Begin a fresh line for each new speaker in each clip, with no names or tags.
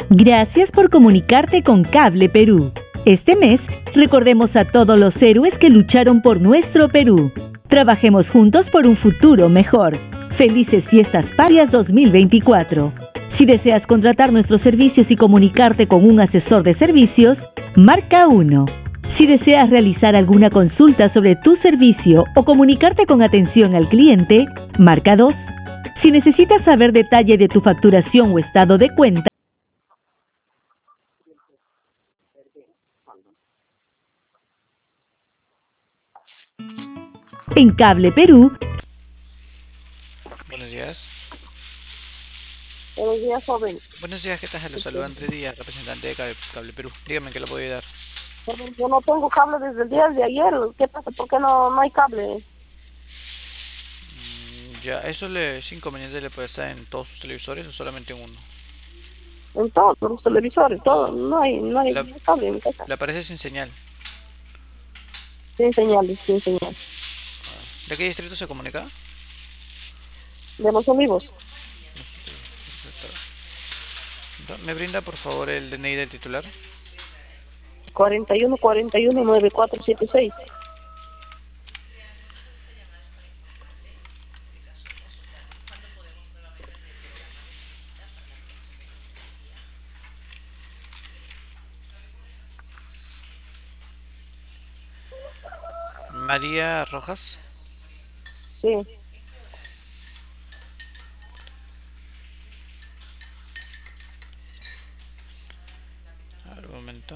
Gracias por comunicarte con Cable Perú. Este mes, recordemos a todos los héroes que lucharon por nuestro Perú. Trabajemos juntos por un futuro mejor. Felices Fiestas Patrias 2024. Si deseas contratar nuestros servicios y comunicarte con un asesor de servicios, marca 1. Si deseas realizar alguna consulta sobre tu servicio o comunicarte con atención al cliente, marca 2. Si necesitas saber detalle de tu facturación o estado de cuenta, en Cable Perú.
Buenos días.
Buenos días, joven.
Buenos días, ¿qué tal? Los saluda Andrés Díaz, representante de Cable Perú. Dígame ¿en qué le puedo ayudar?
Joven, yo no tengo cable desde el día de ayer. ¿Qué pasa? ¿Por qué no hay cable?
Ya, ¿es inconveniente le puede estar en todos sus televisores o solamente en uno?
En todos los televisores, todo. No hay
La,
cable en mi casa.
le aparece sin señal.
Sin señales, sin señal.
¿De qué distrito se comunica?
De los olivos.
¿Me brinda por favor el DNI del titular?
41419476.
María Rojas.
Sí.
A ver, un momento.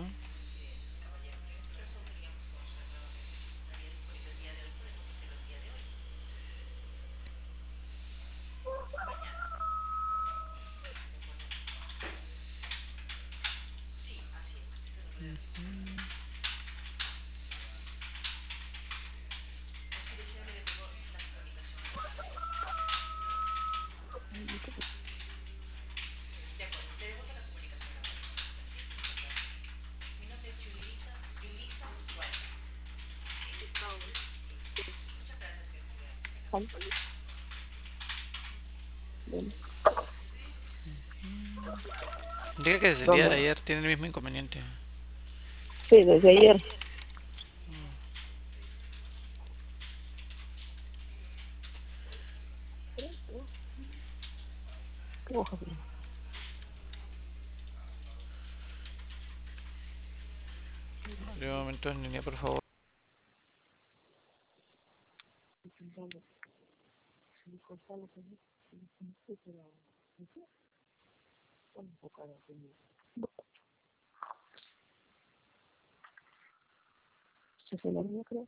Diga que desde el día de ayer tiene el mismo inconveniente.
Sí, desde ayer. ¿Qué hoja?
De un momento en línea, por favor.
Se la mía, creo.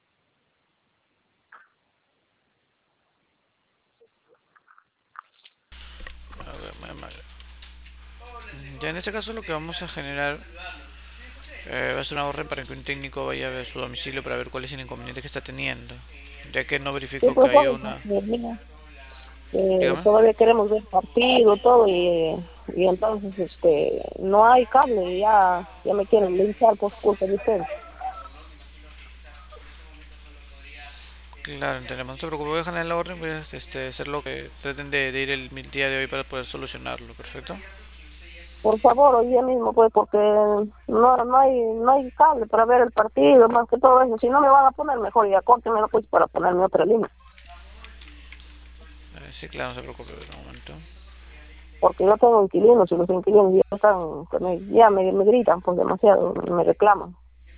A ver, ya en este caso lo que vamos a generar va a ser una orden para que un técnico vaya a su domicilio para ver cuál es el inconveniente que está teniendo, ya que no
Sí,
verificó que
pues,
haya
joven,
una...
mira,
Dígame.
todavía queremos ver partido, todo, y entonces no hay cable y ya me quieren linchar por culpa de ustedes.
Claro, entendemos. No se preocupe, voy a generar la orden, voy a hacer lo que traten de ir el día de hoy para poder solucionarlo, ¿perfecto?
Por favor, hoy día mismo, pues, porque no hay cable para ver el partido, más que todo eso. Si no me van a poner, mejor ya córtenmelo, pues, para ponerme otra línea.
Sí, claro, no se preocupe, un momento.
Porque yo tengo inquilinos y los inquilinos ya están, ya me gritan, pues, demasiado, me reclaman.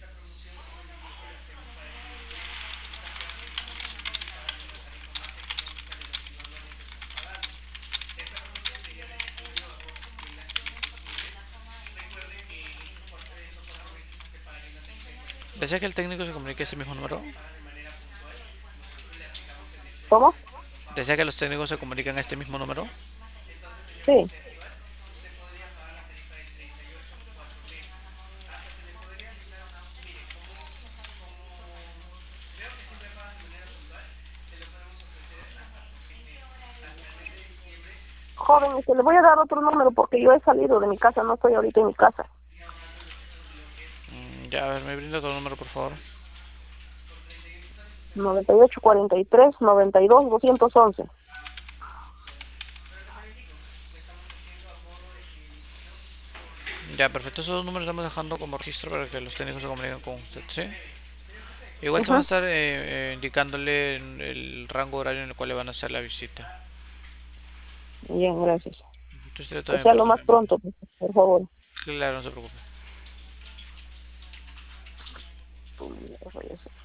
¿Desea que el técnico se comunique a ese mismo número?
¿Cómo?
¿Desea que los técnicos se comuniquen a este mismo número?
Sí. Joven, le voy a dar otro número porque yo he salido de mi casa, no estoy ahorita en mi casa.
Ya, a ver, me brinda otro número, por favor.
9843-92-211.
Ya, perfecto. Esos dos números estamos dejando como registro para que los técnicos se comuniquen con usted, ¿sí? Igual te van a
Ujú.
estar indicándole el rango horario en el cual le van a hacer la visita.
Bien, gracias.
Entonces,
Que
también
sea
por
lo
tu
más
bien.
pronto, por favor.
Claro, no se preocupe.
Uy,